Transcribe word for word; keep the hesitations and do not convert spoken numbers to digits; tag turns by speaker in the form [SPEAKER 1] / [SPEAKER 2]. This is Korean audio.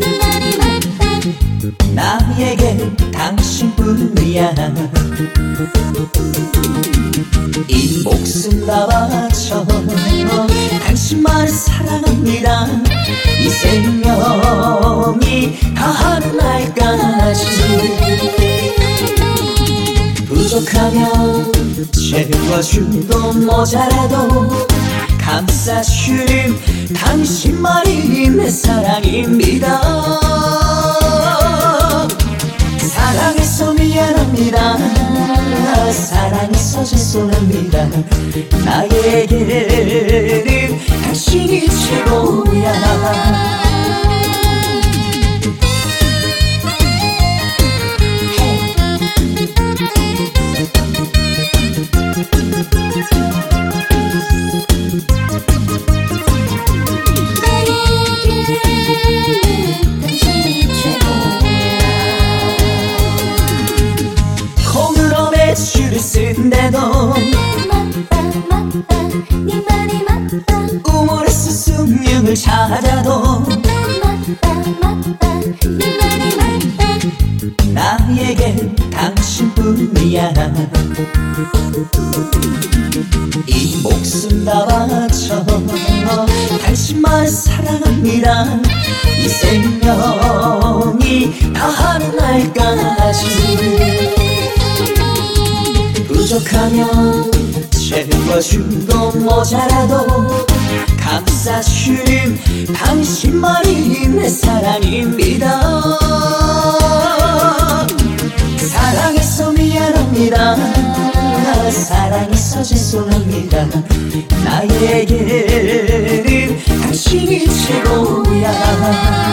[SPEAKER 1] 나에겐 당신뿐이야. 이 목숨 다 바쳐 당신만을 사랑합니다. 이 생명이 다하는 날까지. 부족하면 채워주고 모자라도 감싸주는 당신만이 내 사랑입니다. 사랑해서 미안합니다. 사랑해서 죄송합니다. 나에게는 당신이 최고야. 줄을 쓴데도
[SPEAKER 2] 맞다 맞다 네 말이 맞다.
[SPEAKER 1] 우물에서 숭늉을 찾아도
[SPEAKER 2] 맞다 맞다 네 말이 맞다.
[SPEAKER 1] 나에겐 당신뿐이야. 이 목숨 다 바쳐 당신만을 사랑합니다. 이 생명이 다하는 날까지. 부족하면 채워주고 모자라도 감싸주는 당신만이 내 사랑입니다. 사랑해서 미안합니다. 사랑해서 죄송합니다. 나에게는 당신이 최고야.